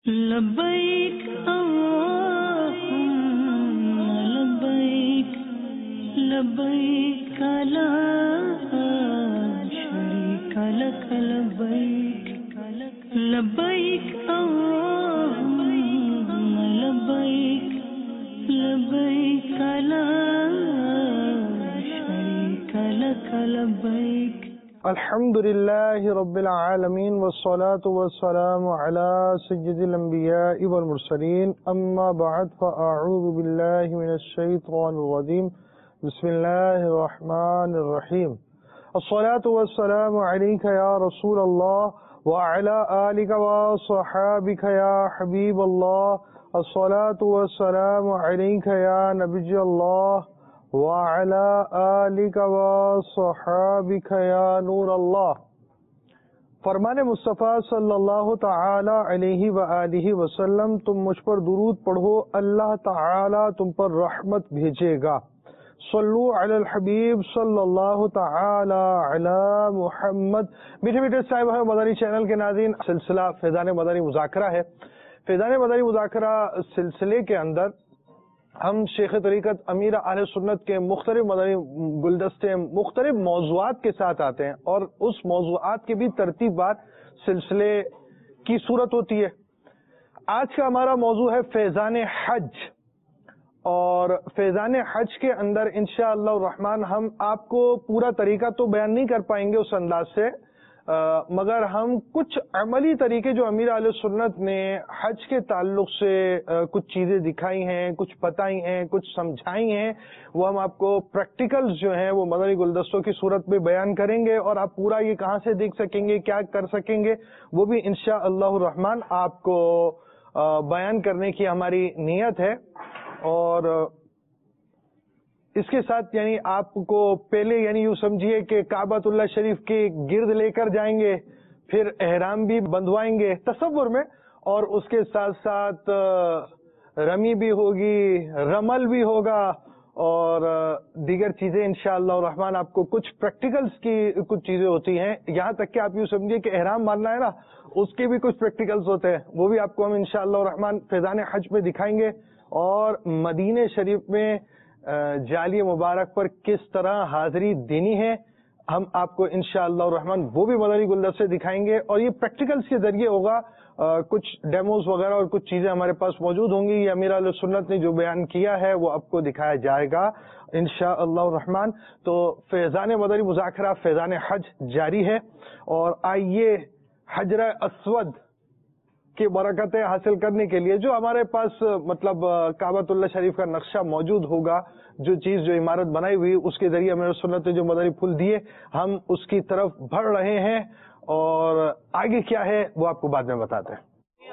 لبیک اللہم لبیک لبیک لا شریک لک لبیک لبیک اللہم لبیک لبیک لا شریک لک لبیک. الحمد لله رب العالمين والصلاة والسلام على سيد الأنبياء والمرسلين أما بعد فأعوذ بالله من الشيطان الرجيم بسم الله الرحمن الرحيم. الصلاة والسلام عليك يا رسول الله وعلى آلك وصحابك يا حبيب الله. الصلاة والسلام عليك يا نبي الله وعلى آلك وصحابك يا نور اللہ. فرمان مصطفیٰ صلی اللہ تعالی علیہ وآلہ وسلم، تم مجھ پر درود پڑھو، اللہ تعالی تم پر رحمت بھیجے گا. صلو علی الحبیب صلی اللہ تعالی علی محمد. میٹھے میٹھے صاحب مدنی چینل کے ناظرین، سلسلہ فیضان مدنی مذاکرہ ہے. فیضان مدنی مذاکرہ سلسلے کے اندر ہم شیخ طریقت امیر اہل سنت کے مختلف مدنی گلدستے مختلف موضوعات کے ساتھ آتے ہیں، اور اس موضوعات کی بھی ترتیب بار سلسلے کی صورت ہوتی ہے. آج کا ہمارا موضوع ہے فیضان حج، اور فیضان حج کے اندر انشاءاللہ الرحمن ہم آپ کو پورا طریقہ تو بیان نہیں کر پائیں گے اس انداز سے، مگر ہم کچھ عملی طریقے جو امیر اہل سنت نے حج کے تعلق سے کچھ چیزیں دکھائی ہیں، کچھ بتائی ہیں، کچھ سمجھائی ہیں، وہ ہم آپ کو پریکٹیکلز جو ہیں وہ مدنی گلدستوں کی صورت میں بیان کریں گے، اور آپ پورا یہ کہاں سے دیکھ سکیں گے، کیا کر سکیں گے، وہ بھی انشاءاللہ الرحمن آپ کو بیان کرنے کی ہماری نیت ہے. اور اس کے ساتھ یعنی آپ کو پہلے یعنی یوں سمجھیے کہ کعبۃ اللہ شریف کے گرد لے کر جائیں گے، پھر احرام بھی بندھوائیں گے تصور میں، اور اس کے ساتھ ساتھ رمی بھی ہوگی، رمل بھی ہوگا، اور دیگر چیزیں انشاءاللہ الرحمن. آپ کو کچھ پریکٹیکلز کی کچھ چیزیں ہوتی ہیں، یہاں تک کہ آپ یوں سمجھیے کہ احرام ماننا ہے نا، اس کے بھی کچھ پریکٹیکلز ہوتے ہیں، وہ بھی آپ کو ہم انشاءاللہ الرحمن فیضان حج میں دکھائیں گے. اور مدینہ شریف میں جالی مبارک پر کس طرح حاضری دینی ہے ہم آپ کو انشاءاللہ الرحمن وہ بھی مدنی گلدستے دکھائیں گے، اور یہ پریکٹیکلز کے ذریعے ہوگا. کچھ ڈیموز وغیرہ اور کچھ چیزیں ہمارے پاس موجود ہوں گی. یہ امیر اہل سنت نے جو بیان کیا ہے وہ آپ کو دکھایا جائے گا انشاءاللہ الرحمن. تو فیضان مدنی مذاکرہ فیضان حج جاری ہے، اور آئیے حجر اسود کی برکتیں حاصل کرنے کے لیے جو ہمارے پاس مطلب کعبۃ اللہ شریف کا نقشہ موجود ہوگا، جو چیز جو عمارت بنائی ہوئی اس کے ذریعے امیر سنت نے جو مدنی پھول دیے ہم اس کی طرف بڑھ رہے ہیں، اور آگے کیا ہے وہ آپ کو بعد میں بتاتے ہیں.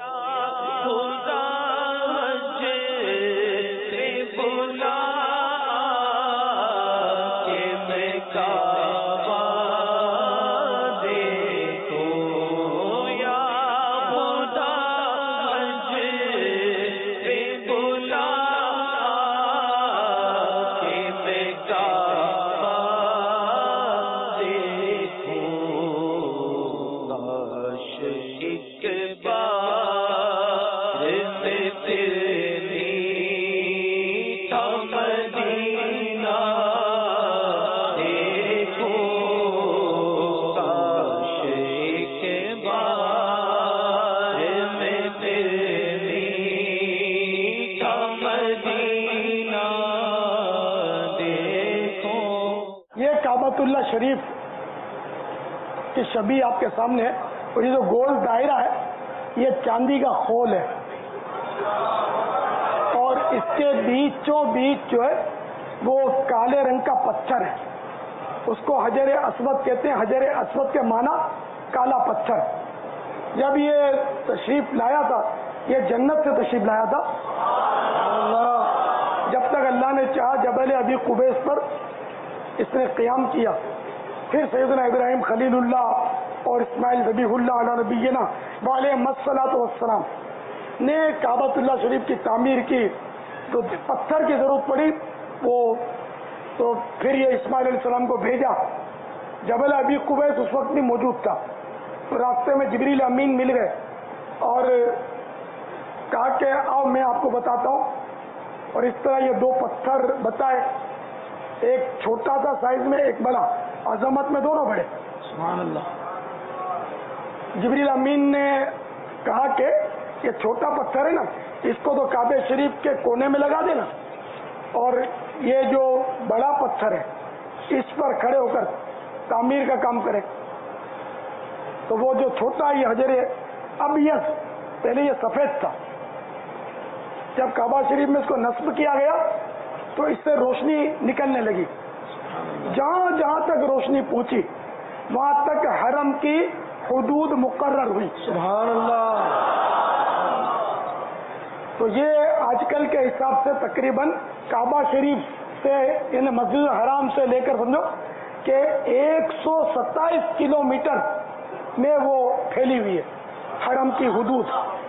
شریف کی شبیہ آپ کے سامنے ہے، اور یہ جو گول دائرہ ہے یہ چاندی کا خول ہے، اور اس کے بیچوں بیچ جو ہے وہ کالے رنگ کا پتھر ہے، اس کو حجر اسود کہتے ہیں. حجر اسود کے معنی کالا پتھر. جب یہ تشریف لایا تھا یہ جنت سے تشریف لایا تھا، جب تک اللہ نے چاہا جبل ابی قبیس پر اس نے قیام کیا. پھر سیدنا ابراہیم خلیل اللہ اور اسماعیل ذبیح اللہ علیہ نبینا وعلیہم الصلاۃ والسلام نے کعبۃ اللہ شریف کی تعمیر کی. تو پتھر کی ضرورت پڑی وہ تو پھر یہ اسماعیل علیہ السلام کو بھیجا. جبل ابی قبیس اس وقت بھی موجود تھا. تو راستے میں جبریل امین مل گئے اور کہ آؤ میں آپ کو بتاتا ہوں. اور اس طرح یہ 2 پتھر بتائے, ایک چھوٹا سا سائز میں, ایک بڑا, عظمت میں دونوں بڑے. سبحان اللہ. جبریل امین نے کہا کہ یہ چھوٹا پتھر ہے نا, اس کو تو کعبہ شریف کے کونے میں لگا دینا, اور یہ جو بڑا پتھر ہے اس پر کھڑے ہو کر تعمیر کا کام کرے. تو وہ جو چھوٹا یہ حجر ابیض, پہلے یہ سفید تھا, جب کعبہ شریف میں اس کو نصب کیا گیا تو اس سے روشنی نکلنے لگی. جہاں جہاں تک روشنی پہنچی وہاں تک حرم کی حدود مقرر ہوئی. سبحان اللہ. تو یہ آج کل کے حساب سے تقریباً کعبہ شریف سے, یعنی مسجد الحرام سے لے کر سمجھو کہ 127 کلومیٹر میں وہ پھیلی ہوئی ہے حرم کی حدود.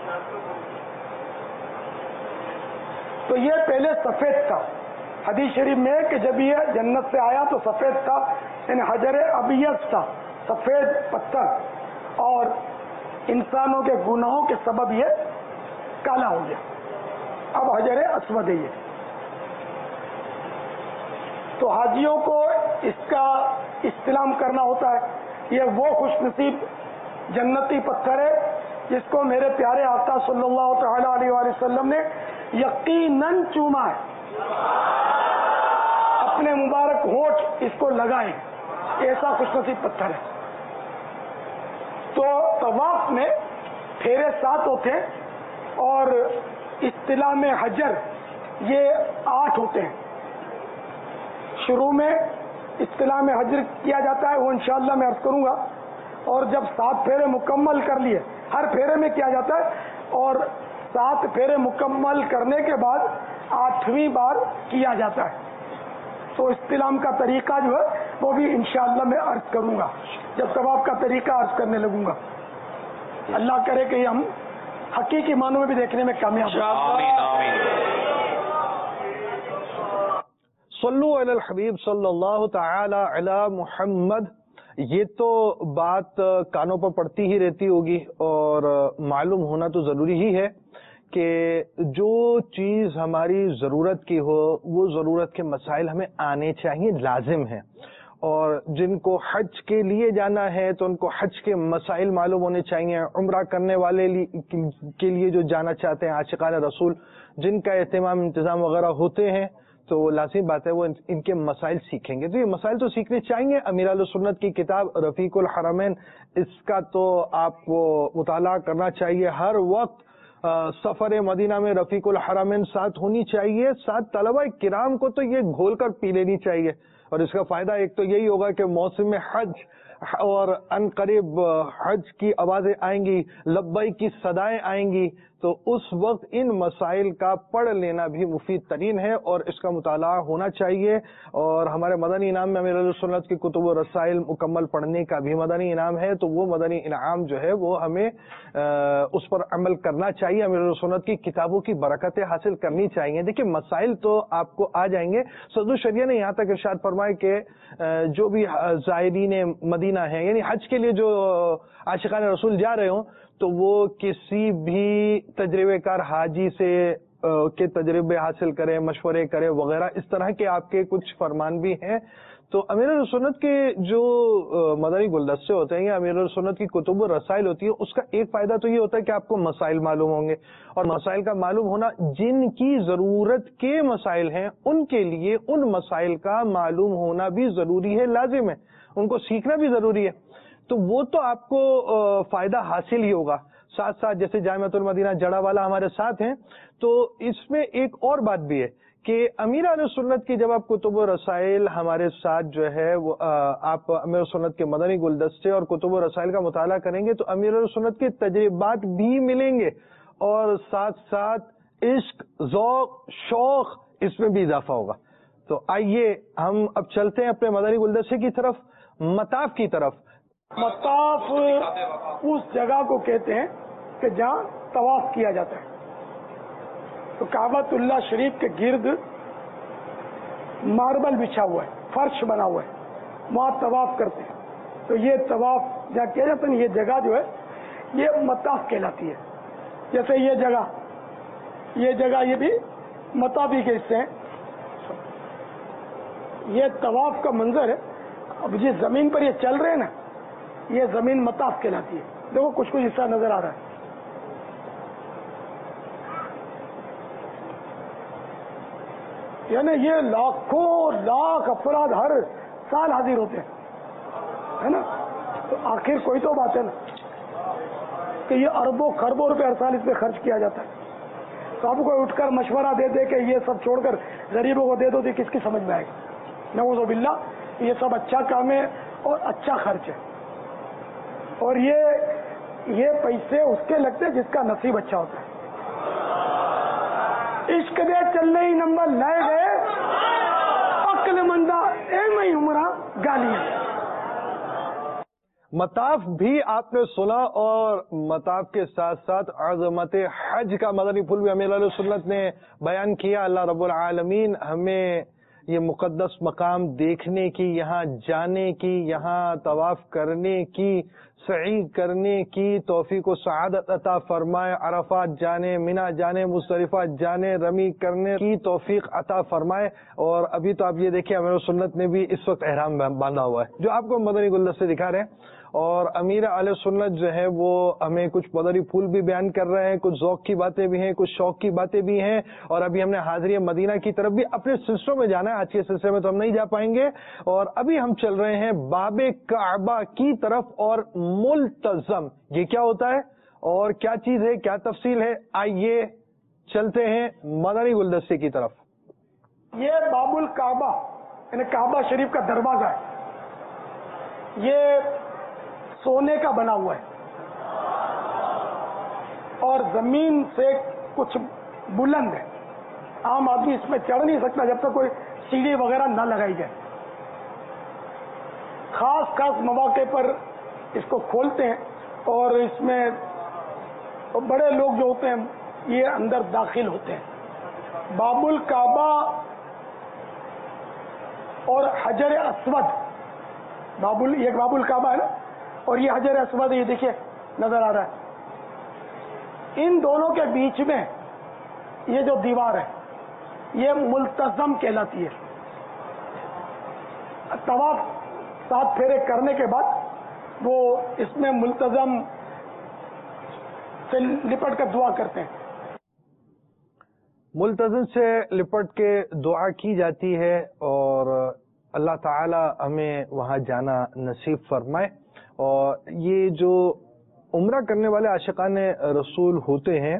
تو یہ پہلے سفید تھا. حدیث شریف میں کہ جب یہ جنت سے آیا تو سفید تھا, یعنی حجر ابیض تھا, سفید پتھر, اور انسانوں کے گناہوں کے سبب یہ کالا ہو گیا, اب حجر اسود ہے یہ. تو حاجیوں کو اس کا استلام کرنا ہوتا ہے. یہ وہ خوش نصیب جنتی پتھر ہے جس کو میرے پیارے آقا صلی اللہ تعالی علیہ وآلہ وسلم نے یقیناً چوما ہے, اپنے مبارک ہونٹ اس کو لگائے, ایسا خوش نصیب پتھر ہے. تو طواف میں پھیرے 7 ہوتے ہیں اور استلام حجر یہ 8 ہوتے ہیں. شروع میں استلام حجر کیا جاتا ہے, وہ انشاءاللہ میں عرض کروں گا, اور جب 7 پھیرے مکمل کر لیے, ہر پھیرے میں کیا جاتا ہے, اور 7 پھیرے مکمل کرنے کے بعد 8ویں بار کیا جاتا ہے. تو استلام کا طریقہ جو ہے وہ بھی انشاءاللہ میں عرض کروں گا جب طواف کا طریقہ عرض کرنے لگوں گا. اللہ کرے کہ ہم حقیقی معنوں میں بھی دیکھنے میں کامیاب ہوں. صلو علی الحبیب صلی اللہ تعالی علی محمد. یہ تو بات کانوں پر پڑتی ہی رہتی ہوگی, اور معلوم ہونا تو ضروری ہی ہے کہ جو چیز ہماری ضرورت کی ہو وہ ضرورت کے مسائل ہمیں آنے چاہیے, لازم ہیں. اور جن کو حج کے لیے جانا ہے تو ان کو حج کے مسائل معلوم ہونے چاہیے. عمرہ کرنے والے کے لیے جو جانا چاہتے ہیں, عاشقان رسول جن کا اہتمام انتظام وغیرہ ہوتے ہیں, تو لازمی بات ہے وہ ان کے مسائل سیکھیں گے. تو یہ مسائل تو سیکھنے چاہیے. امیر اہل سنت کی کتاب رفیق الحرمین, اس کا تو آپ کو مطالعہ کرنا چاہیے. ہر وقت سفر مدینہ میں رفیق الحرمین ساتھ ہونی چاہیے. ساتھ طلبہ کرام کو تو یہ گھول کر پی لینی چاہیے. اور اس کا فائدہ ایک تو یہی ہوگا کہ موسم حج اور ان قریب حج کی آوازیں آئیں گی, لبیک کی صدائیں آئیں گی, تو اس وقت ان مسائل کا پڑھ لینا بھی مفید ترین ہے اور اس کا مطالعہ ہونا چاہیے. اور ہمارے مدنی انعام میں امیر اہل سنت کی کتب و رسائل مکمل پڑھنے کا بھی مدنی انعام ہے, تو وہ مدنی انعام جو ہے وہ ہمیں اس پر عمل کرنا چاہیے. امیر اہل سنت کی کتابوں کی برکتیں حاصل کرنی چاہیے. دیکھیں مسائل تو آپ کو آ جائیں گے. صدر الشریعہ نے یہاں تک ارشاد فرمائے کہ جو بھی زائرین مدینہ ہیں, یعنی حج کے لیے جو عاشقان رسول جا رہے ہوں, تو وہ کسی بھی تجربے کار حاجی سے کے تجربے حاصل کریں, مشورے کریں وغیرہ, اس طرح کے آپ کے کچھ فرمان بھی ہیں. تو امیر اہل سنت کے جو مدنی گلدستے ہوتے ہیں یا امیر اہل سنت کی کتب و رسائل ہوتی ہے, اس کا ایک فائدہ تو یہ ہوتا ہے کہ آپ کو مسائل معلوم ہوں گے, اور مسائل کا معلوم ہونا, جن کی ضرورت کے مسائل ہیں ان کے لیے ان مسائل کا معلوم ہونا بھی ضروری ہے, لازم ہے, ان کو سیکھنا بھی ضروری ہے. تو وہ تو آپ کو فائدہ حاصل ہی ہوگا. ساتھ ساتھ جیسے جامعۃ المدینہ جڑا والا ہمارے ساتھ ہیں, تو اس میں ایک اور بات بھی ہے کہ امیر اہل سنت کی جب آپ کتب و رسائل ہمارے ساتھ جو ہے وہ آپ امیر سنت کے مدنی گلدستے اور کتب و رسائل کا مطالعہ کریں گے, تو امیر اہل سنت کے تجربات بھی ملیں گے, اور ساتھ ساتھ عشق, ذوق, شوق اس میں بھی اضافہ ہوگا. تو آئیے ہم اب چلتے ہیں اپنے مدنی گلدستے کی طرف, مطاف کی طرف. مطاف اس جگہ کو کہتے ہیں کہ جہاں طواف کیا جاتا ہے. تو کعبۃ اللہ شریف کے گرد ماربل بچھا ہوا ہے, فرش بنا ہوا ہے, وہاں طواف کرتے ہیں. تو یہ طواف جہاں کیا جاتا ہے, یہ جگہ جو ہے یہ مطاف کہلاتی ہے. جیسے یہ جگہ یہ جگہ یہ بھی مطابق کے حصے ہیں. یہ طواف کا منظر ہے. اب جس زمین پر یہ چل رہے ہیں نا یہ زمین مطاف کہلاتی ہے. دیکھو کچھ حصہ نظر آ رہا ہے. یعنی یہ لاکھوں لاکھ افراد ہر سال حاضر ہوتے ہیں ہے نا. تو آخر کوئی تو بات ہے نا کہ یہ اربوں خربوں روپے ہر سال اس پہ خرچ کیا جاتا ہے. تو اب کوئی اٹھ کر مشورہ دے دے کہ یہ سب چھوڑ کر غریبوں کو دے دو تو کس کی سمجھ میں آئے گا. نعوذ باللہ. یہ سب اچھا کام ہے اور اچھا خرچ ہے. اور یہ پیسے اس کے لگتے جس کا نصیب اچھا ہوتا ہے. عشق دے چلنے ہی نمبر لائے گئے عقل مندہ اے میں عمرہ گالیاں. مطاف بھی آپ نے سنا اور مطاف کے ساتھ ساتھ عظمت حج کا مدنی پھول بھی امیر علیہ سنت نے بیان کیا. اللہ رب العالمین ہمیں یہ مقدس مقام دیکھنے کی، یہاں جانے کی، یہاں طواف کرنے کی، سعی کرنے کی توفیق و سعادت عطا فرمائے. عرفات جانے، منی جانے، مزدلفہ جانے، رمی کرنے کی توفیق عطا فرمائے. اور ابھی تو آپ یہ دیکھیں امیر سنت نے بھی اس وقت احرام باندھا ہوا ہے جو آپ کو مدنی گلدستے دکھا رہے ہیں. اور امیر علیہ سنت جو ہے وہ ہمیں کچھ مدنی پھول بھی بیان کر رہے ہیں، کچھ ذوق کی باتیں بھی ہیں، کچھ شوق کی باتیں بھی ہیں. اور ابھی ہم نے حاضری مدینہ کی طرف بھی اپنے سلسلوں میں جانا ہے. آج کے سلسلے میں تو ہم نہیں جا پائیں گے. اور ابھی ہم چل رہے ہیں باب کعبہ کی طرف. اور ملتزم یہ کیا ہوتا ہے اور کیا چیز ہے، کیا تفصیل ہے، آئیے چلتے ہیں مدنی گلدستے کی طرف. یہ باب الکعبہ یعنی کعبہ شریف کا دروازہ ہے. یہ سونے کا بنا ہوا ہے اور زمین سے کچھ بلند ہے. عام آدمی اس میں چڑھ نہیں سکتا جب تک کوئی سیڑھی وغیرہ نہ لگائی جائے. خاص مواقع پر اس کو کھولتے ہیں اور اس میں بڑے لوگ جو ہوتے ہیں یہ اندر داخل ہوتے ہیں. باب الکعبہ اور حجر اسود، یہ باب الکعبہ ہے نا اور یہ حجر اسود ہے. یہ دیکھیے نظر آ رہا ہے. ان دونوں کے بیچ میں یہ جو دیوار ہے یہ ملتزم کہلاتی ہے. طواف 7 پھیرے کرنے کے بعد وہ اس میں ملتزم سے لپٹ کر دعا کرتے ہیں. ملتزم سے لپٹ کے دعا کی جاتی ہے اور اللہ تعالی ہمیں وہاں جانا نصیب فرمائے. اور یہ جو عمرہ کرنے والے عاشقان رسول ہوتے ہیں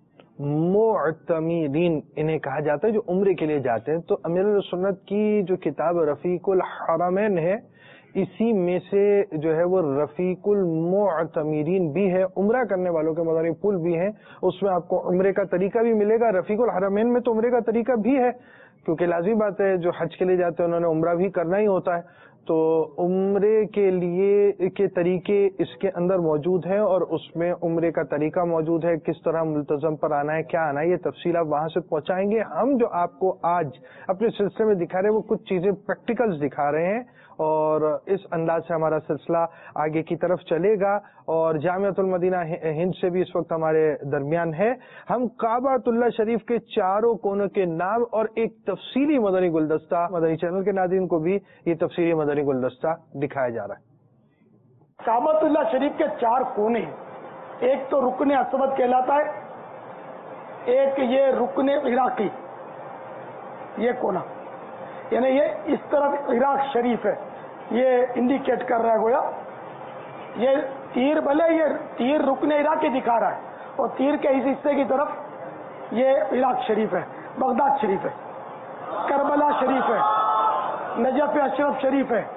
معتمرین انہیں کہا جاتا ہے، جو عمرے کے لیے جاتے ہیں. تو امیر سنت کی جو کتاب رفیق الحرمین ہے اسی میں سے جو ہے وہ رفیق المعتمرین بھی ہے، عمرہ کرنے والوں کے مدنی پھول بھی ہیں. اس میں آپ کو عمرے کا طریقہ بھی ملے گا. رفیق الحرمین میں تو عمرے کا طریقہ بھی ہے کیونکہ لازمی بات ہے جو حج کے لیے جاتے ہیں انہوں نے عمرہ بھی کرنا ہی ہوتا ہے. تو عمرے کے لیے کے طریقے اس کے اندر موجود ہیں اور اس میں عمرے کا طریقہ موجود ہے، کس طرح ملتزم پر آنا ہے، کیا آنا ہے، یہ تفصیل آپ وہاں سے پہنچائیں گے. ہم جو آپ کو آج اپنے سلسلے میں دکھا رہے ہیں وہ کچھ چیزیں پریکٹیکلز دکھا رہے ہیں اور اس انداز سے ہمارا سلسلہ آگے کی طرف چلے گا. اور جامعۃ المدینہ ہند سے بھی اس وقت ہمارے درمیان ہے. ہم کعبۃ اللہ شریف کے چاروں کونوں کے نام اور ایک تفصیلی مدنی گلدستہ مدنی چینل کے ناظرین کو بھی یہ تفصیلی مدنی گلدستہ دکھایا جا رہا ہے. کعبۃ اللہ شریف کے 4 کونے ہیں. ایک تو رکن اسود کہلاتا ہے، ایک یہ رکن عراقی، یہ کونا یعنی یہ اس طرف عراق شریف ہے، یہ انڈیکیٹ کر رہا ہے گویا. یہ تیر بھلے یہ تیر رکن عراقی دکھا رہا ہے اور تیر کے اس حصے کی طرف یہ عراق شریف ہے، بغداد شریف ہے، کربلا شریف ہے، نجف اشرف شریف ہے،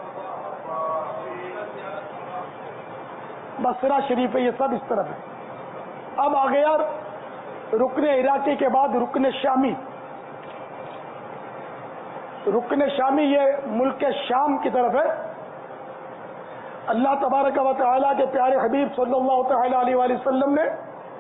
بصرہ شریف ہے، یہ سب اس طرف ہے. اب آ گیا رکن عراقی کے بعد رکن شامی. رکن شامی یہ ملک شام کی طرف ہے. اللہ تبارک و تعالیٰ کے پیارے حبیب صلی اللہ تعالی علیہ وآلہ وسلم نے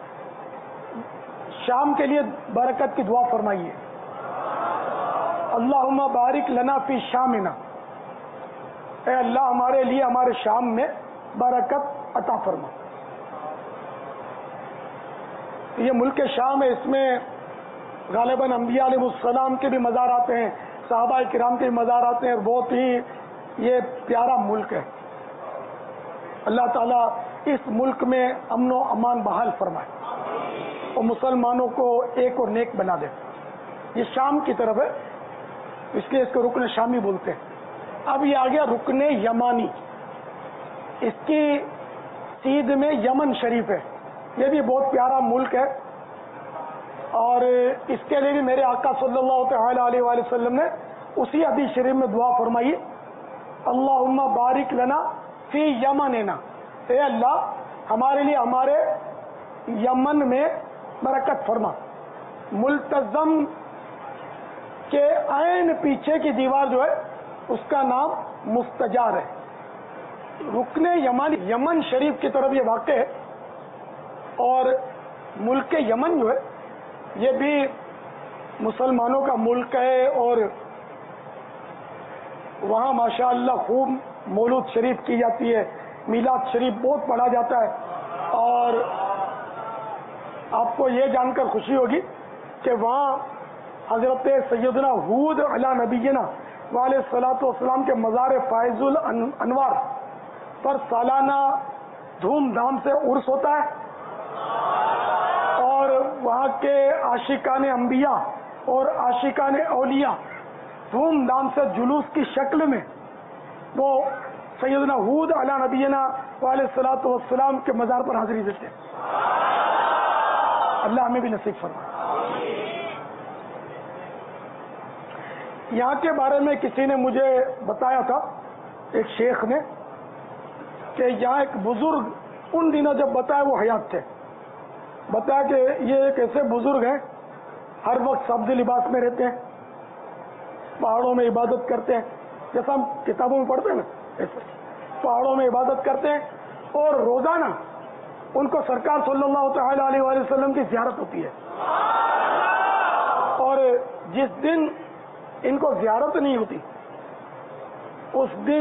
شام کے لیے برکت کی دعا فرمائی ہے. اللہم بارک لنا فی شامنا، اے اللہ ہمارے لیے ہمارے شام میں برکت عطا فرما. یہ ملک شام ہے، اس میں غالباً انبیاء علیہ السلام کے بھی مزار آتے ہیں، صحابہ کرام کے بھی مزار آتے ہیں، اور بہت ہی یہ پیارا ملک ہے۔ اللہ تعالیٰ اس ملک میں امن و امان بحال فرمائے اور مسلمانوں کو ایک اور نیک بنا دے۔ یہ شام کی طرف ہے، اس لیے اس کو رکن شامی بولتے ہیں۔ اب یہ آ گیا رکن یمانی، اس کی سیدھ میں یمن شریف ہے، یہ بھی بہت پیارا ملک ہے، اور اس کے لیے بھی میرے آقا صلی اللہ تعالی علیہ وآلہ وسلم نے اسی حدیث شریف میں دعا فرمائی، اللہم بارک لنا فی یمننا، اے اللہ ہمارے لیے ہمارے یمن میں برکت فرما۔ ملتزم کے عین پیچھے کی دیوار جو ہے اس کا نام مستجار ہے۔ رکن یمن یمن شریف کی طرف یہ واقع ہے، اور ملک یمن جو ہے یہ بھی مسلمانوں کا ملک ہے، اور وہاں ماشاءاللہ خوب مولود شریف کی جاتی ہے، میلاد شریف بہت پڑھا جاتا ہے، اور آپ کو یہ جان کر خوشی ہوگی کہ وہاں حضرت سیدنا ہود علی نبینا وعلیہ الصلوۃ والسلام کے مزار فائز الانوار پر سالانہ دھوم دھام سے عرس ہوتا ہے، اور وہاں کے عاشقان انبیاء اور عاشقان اولیاء دھوم دھام سے جلوس کی شکل میں وہ سیدنا ہود علی نبینا علیہ الصلوۃ والسلام کے مزار پر حاضری دیتے ہیں۔ اللہ ہمیں بھی نصیب فرمائے۔ یہاں کے بارے میں کسی نے مجھے بتایا تھا، ایک شیخ نے، کہ یہاں ایک بزرگ ان دنوں جب بتایا وہ حیات تھے، بتایا کہ یہ ایک ایسے بزرگ ہیں ہر وقت سبز لباس میں رہتے ہیں، پہاڑوں میں عبادت کرتے ہیں، جیسا ہم کتابوں میں پڑھتے ہیں نا ایسے پہاڑوں میں عبادت کرتے ہیں، اور روزانہ ان کو سرکار صلی اللہ تعالی علیہ وآلہ وسلم کی زیارت ہوتی ہے، اور جس دن ان کو زیارت نہیں ہوتی اس دن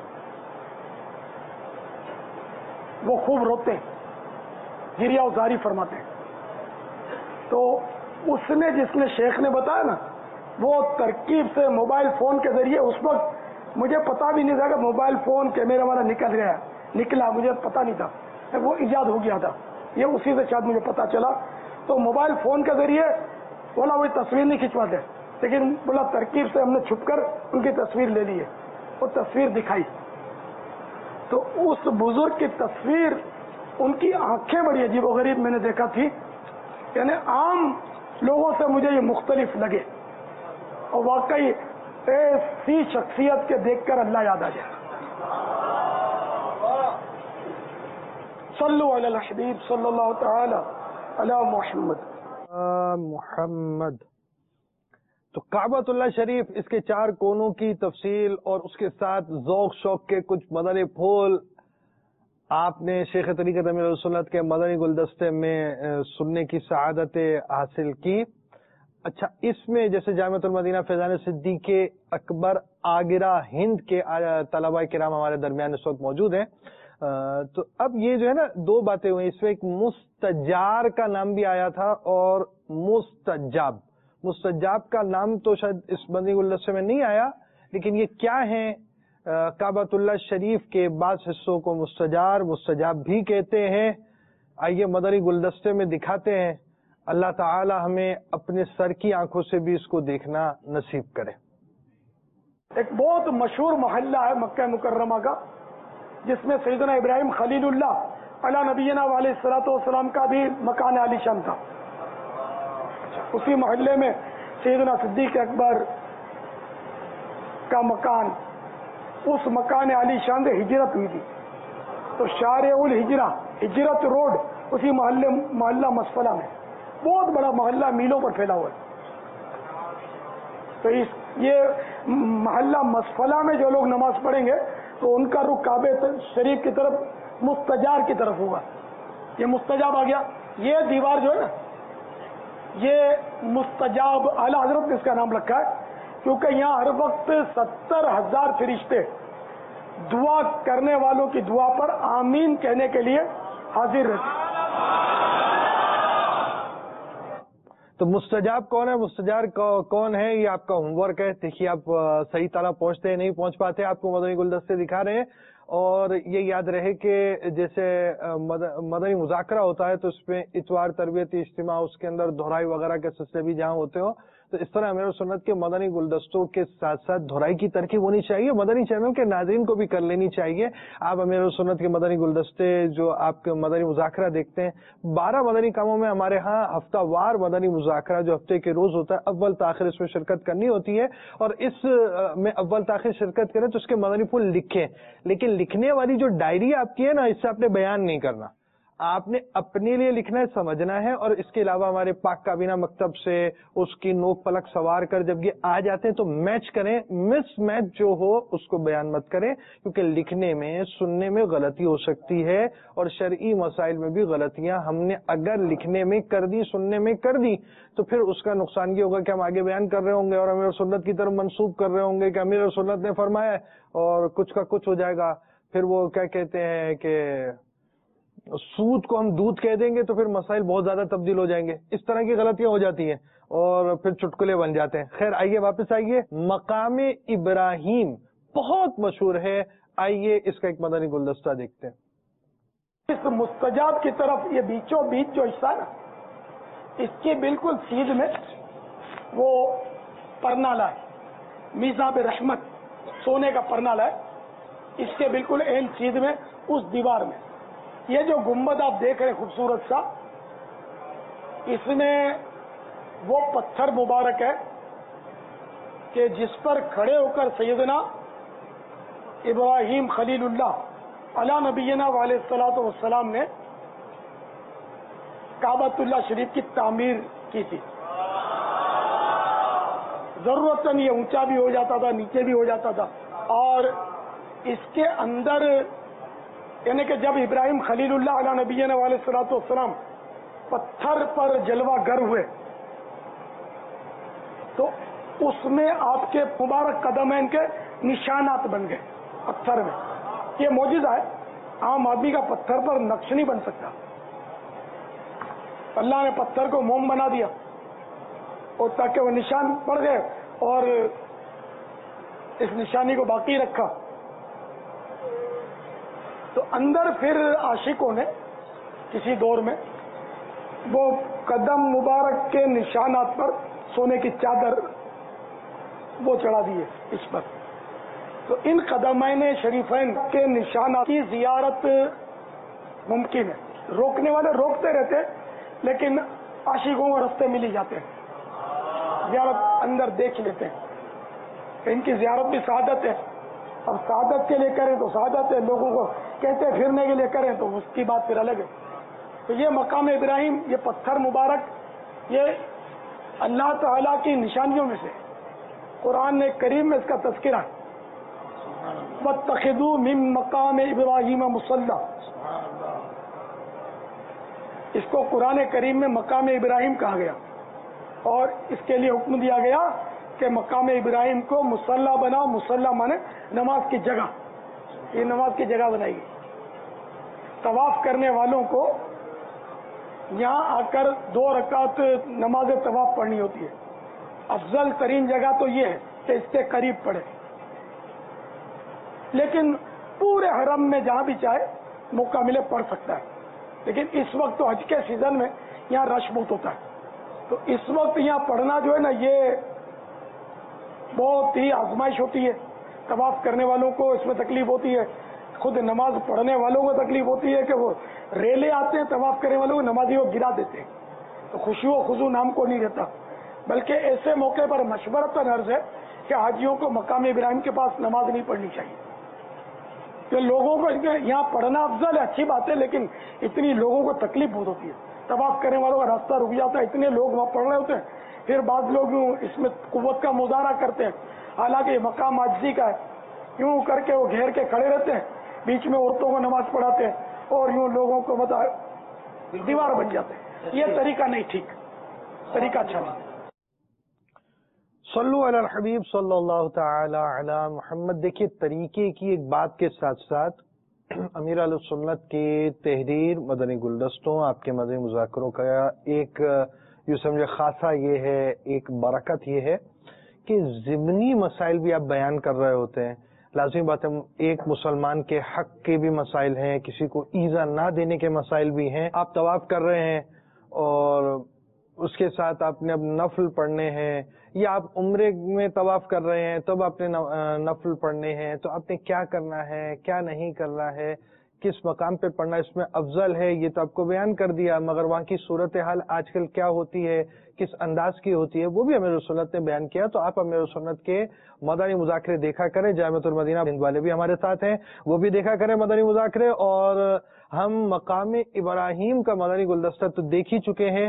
وہ خوب روتے ہیں، گریہ وزاری فرماتے ہیں۔ تو اس نے جس نے شیخ نے بتایا نا، وہ ترکیب سے موبائل فون کے ذریعے، اس وقت مجھے پتا بھی نہیں تھا کہ موبائل فون کیمرہ والا نکلا، مجھے پتا نہیں تھا، وہ ایجاد ہو گیا تھا، یہ اسی سے شاید مجھے پتا چلا۔ تو موبائل فون کے ذریعے بولا وہی تصویر نہیں کھنچواتے، لیکن بولا ترکیب سے ہم نے چھپ کر ان کی تصویر لے لی ہے، وہ تصویر دکھائی، تو اس بزرگ کی تصویر، ان کی آنکھیں بڑی عجیب و غریب میں نے دیکھا تھی، یعنی عام لوگوں سے مجھے یہ مختلف لگے، اور واقعی ایسی شخصیت کے دیکھ کر اللہ یاد آ جائے۔ صلو علی الحبیب صلی اللہ تعالی علی محمد۔ تو کعبۃ اللہ شریف، اس کے 4 کونوں کی تفصیل اور اس کے ساتھ ذوق شوق کے کچھ مدنی پھول آپ نے شیخ طریقت امیر سنت کے مدنی گلدستے میں سننے کی سعادت حاصل کی۔ اچھا، اس میں جیسے جامعۃ المدینہ فیضان صدیق اکبر آگرہ ہند کے طلباء کرام ہمارے درمیان اس وقت موجود ہیں، تو اب یہ جو ہے نا 2 باتیں ہوئی، اس میں ایک مستجار کا نام بھی آیا تھا اور مستجاب کا نام تو شاید اس مدنی گلدستے میں نہیں آیا، لیکن یہ کیا ہیں؟ کعبۃ اللہ شریف کے بعض حصوں کو مستجاب بھی کہتے ہیں۔ آئیے مدنی گلدستے میں دکھاتے ہیں، اللہ تعالی ہمیں اپنے سر کی آنکھوں سے بھی اس کو دیکھنا نصیب کرے۔ ایک بہت مشہور محلہ ہے مکہ مکرمہ کا، جس میں سیدنا ابراہیم خلیل اللہ علی نبینا علیہ الصلوۃ والسلام کا بھی مکان عالی شان تھا۔ اسی محلے میں سیدنا صدیق اکبر کا مکان، اس مکان عالی شان سے ہجرت ہوئی تھی، تو شارع الہجرہ ہجرت روڈ اسی محلہ مسفلہ میں، بہت بڑا محلہ میلوں پر پھیلا ہوا ہے۔ تو یہ محلہ مسفلہ میں جو لوگ نماز پڑھیں گے تو ان کا رخ کعبہ شریف کی طرف مستجار کی طرف ہوگا۔ یہ مستجاب آ گیا، یہ دیوار جو ہے نا، یہ مستجاب، اعلی حضرت نے اس کا نام رکھا ہے کیونکہ یہاں ہر وقت 70,000 فرشتے دعا کرنے والوں کی دعا پر آمین کہنے کے لیے حاضر رہتے۔ تو مستجاب کون ہے، مستجاب کون ہے، یہ آپ کا ہوم ورک ہے. دیکھیے آپ صحیح طرح پہنچتے ہیں نہیں پہنچ پاتے، آپ کو مدنی گلدستے دکھا رہے ہیں. اور یہ یاد رہے کہ جیسے مدنی مذاکرہ ہوتا ہے تو اس میں اتوار تربیتی اجتماع، اس کے اندر دہرائی وغیرہ کے سلسلے بھی جہاں ہوتے ہو، تو اس طرح امیر سنت کے مدنی گلدستوں کے ساتھ ساتھ دہرائی کی ترکیب ہونی چاہیے. مدنی چینل کے ناظرین کو بھی کر لینی چاہیے. آپ امیر سنت کے مدنی گلدستے جو آپ کے مدنی مذاکرہ دیکھتے ہیں، 12 مدنی کاموں میں ہمارے ہاں ہفتہ وار مدنی مذاکرہ جو ہفتے کے روز ہوتا ہے، اول تاخیر اس میں شرکت کرنی ہوتی ہے. اور اس میں اول تاخیر شرکت کریں تو اس کے مدنی پھول لکھیں، لیکن لکھنے والی جو ڈائری آپ کی ہے نا، اس سے آپ نے بیان نہیں کرنا، آپ نے اپنے لیے لکھنا ہے، سمجھنا ہے. اور اس کے علاوہ ہمارے پاک کابینہ مکتب سے اس کی نوک پلک سوار کر جب یہ آ جاتے ہیں تو میچ کریں، مس میچ جو ہو اس کو بیان مت کریں، کیونکہ لکھنے میں سننے میں غلطی ہو سکتی ہے اور شرعی مسائل میں بھی غلطیاں ہم نے اگر لکھنے میں کر دی، سننے میں کر دی، تو پھر اس کا نقصان یہ ہوگا کہ ہم آگے بیان کر رہے ہوں گے اور امیر سنت کی طرف منسوب کر رہے ہوں گے کہ امیر سنت نے فرمایا ہے، اور کچھ کا کچھ ہو جائے گا. پھر وہ کیا کہتے ہیں کہ سود کو ہم دودھ کہہ دیں گے تو پھر مسائل بہت زیادہ تبدیل ہو جائیں گے. اس طرح کی غلطیاں ہو جاتی ہیں اور پھر چٹکلے بن جاتے ہیں. خیر آئیے واپس آئیے. مقام ابراہیم بہت مشہور ہے، آئیے اس کا ایک مدنی گلدستہ دیکھتے ہیں. اس مستجاب کی طرف یہ بیچوں بیچ جو حصہ نا، اس کے بالکل سیدھ میں وہ پرنالہ ہے، میزاب رحمت سونے کا پرنالہ ہے. اس کے بالکل عین سیدھ میں اس دیوار میں یہ جو گنبد آپ دیکھ رہے ہیں خوبصورت سا، اس میں وہ پتھر مبارک ہے کہ جس پر کھڑے ہو کر سیدنا ابراہیم خلیل اللہ علی نبینا علیہ الصلوۃ والسلام نے کعبۃ اللہ شریف کی تعمیر کی تھی. ضرورتاً یہ اونچا بھی ہو جاتا تھا، نیچے بھی ہو جاتا تھا. اور اس کے اندر یعنی کہ جب ابراہیم خلیل اللہ علیہ نبینا علیہ الصلوۃ والسلام پتھر پر جلوہ گر ہوئے تو اس میں آپ کے مبارک قدمین کے نشانات بن گئے پتھر میں. یہ معجزہ ہے، عام آدمی کا پتھر پر نقش نہیں بن سکتا. اللہ نے پتھر کو موم بنا دیا اور تاکہ وہ نشان پڑ گئے اور اس نشانی کو باقی رکھا. تو اندر پھر عاشقوں نے کسی دور میں وہ قدم مبارک کے نشانات پر سونے کی چادر وہ چڑھا دیے اس پر. تو ان قدمین شریفین کے نشانات کی زیارت ممکن ہے. روکنے والے روکتے رہتے لیکن عاشقوں کو رستے مل ہی جاتے ہیں، زیارت اندر دیکھ لیتے ہیں. ان کی زیارت بھی سعادت ہے. اب سعادت کے لیے کریں تو سعادت ہے، لوگوں کو کہتے پھرنے کے لیے کریں تو اس کی بات پھر الگ ہے. تو یہ مقام ابراہیم، یہ پتھر مبارک، یہ اللہ تعالی کی نشانیوں میں سے قرآن نے کریم میں اس کا تذکرہ ہے. وَاتَّخِذُوا مِن مَّقَامِ إِبْرَاهِيمَ مُصَلًّى، اس کو قرآن کریم میں مقام ابراہیم کہا گیا اور اس کے لیے حکم دیا گیا کہ مقام ابراہیم کو مصلی بناؤ. مصلی مانے نماز کی جگہ، یہ نماز کی جگہ بنائی گئی. طواف کرنے والوں کو یہاں آ کر 2 رکعت نماز طواف پڑھنی ہوتی ہے. افضل ترین جگہ تو یہ ہے کہ اس کے قریب پڑھے، لیکن پورے حرم میں جہاں بھی چاہے موقع ملے پڑھ سکتا ہے. لیکن اس وقت تو حج کے سیزن میں یہاں رش بہت ہوتا ہے، تو اس وقت یہاں پڑھنا جو ہے نا یہ بہت ہی آزمائش ہوتی ہے. طواف کرنے والوں کو اس میں تکلیف ہوتی ہے، خود نماز پڑھنے والوں کو تکلیف ہوتی ہے کہ وہ ریلے آتے ہیں طواف کرنے والوں کو، نمازی کو گرا دیتے ہیں. تو خشوع و خضوع نام کو نہیں رہتا. بلکہ ایسے موقع پر مشورتاً عرض ہے کہ حاجیوں کو مقام ابراہیم کے پاس نماز نہیں پڑھنی چاہیے. کہ لوگوں کو یہاں پڑھنا افضل ہے، اچھی بات ہے، لیکن اتنی لوگوں کو تکلیف بہت ہوتی ہے. طواف کرنے والوں کا راستہ رک جاتا ہے، اتنے لوگ وہاں پڑھ رہے ہوتے ہیں. پھر بعض لوگ اس میں قوت کا مظاہرہ کرتے ہیں، حالانکہ یہ مقام عاجزی کا ہے. یوں کر کے وہ گھیر کے کھڑے رہتے ہیں، بیچ میں عورتوں کو نماز پڑھاتے ہیں اور یوں لوگوں کو دیوار بن جاتے ہیں. یہ طریقہ نہیں ٹھیک، طریقہ اچھا نہیں. صلو علی الحبیب صلی اللہ تعالی علی محمد. دیکھیے طریقے کی ایک بات کے ساتھ ساتھ امیر علیہ سنت کی تحریر مدنی گلدستوں، آپ کے مدنی مذاکروں کا ایک یوں سمجھے خاصہ یہ ہے، ایک برکت یہ ہے کہ ضمنی مسائل بھی آپ بیان کر رہے ہوتے ہیں. لازمی بات ہے، ایک مسلمان کے حق کے بھی مسائل ہیں، کسی کو ایذا نہ دینے کے مسائل بھی ہیں. آپ طواف کر رہے ہیں اور اس کے ساتھ آپ نے اب نفل پڑھنے ہیں، یا آپ عمرے میں طواف کر رہے ہیں تب آپ نے نفل پڑھنے ہیں، تو آپ نے کیا کرنا ہے، کیا نہیں کرنا ہے، کس مقام پہ پڑھنا اس میں افضل ہے، یہ تو آپ کو بیان کر دیا. مگر وہاں کی صورتحال آج کل کیا ہوتی ہے، کس انداز کی ہوتی ہے، وہ بھی امیر سنت نے بیان کیا. تو آپ امیر سنت کے مدنی مذاکرے دیکھا کریں. جامعۃ المدینہ ہند والے بھی ہمارے ساتھ ہیں، وہ بھی دیکھا کریں مدنی مذاکرے. اور ہم مقام ابراہیم کا مدنی گلدستہ تو دیکھ ہی چکے ہیں.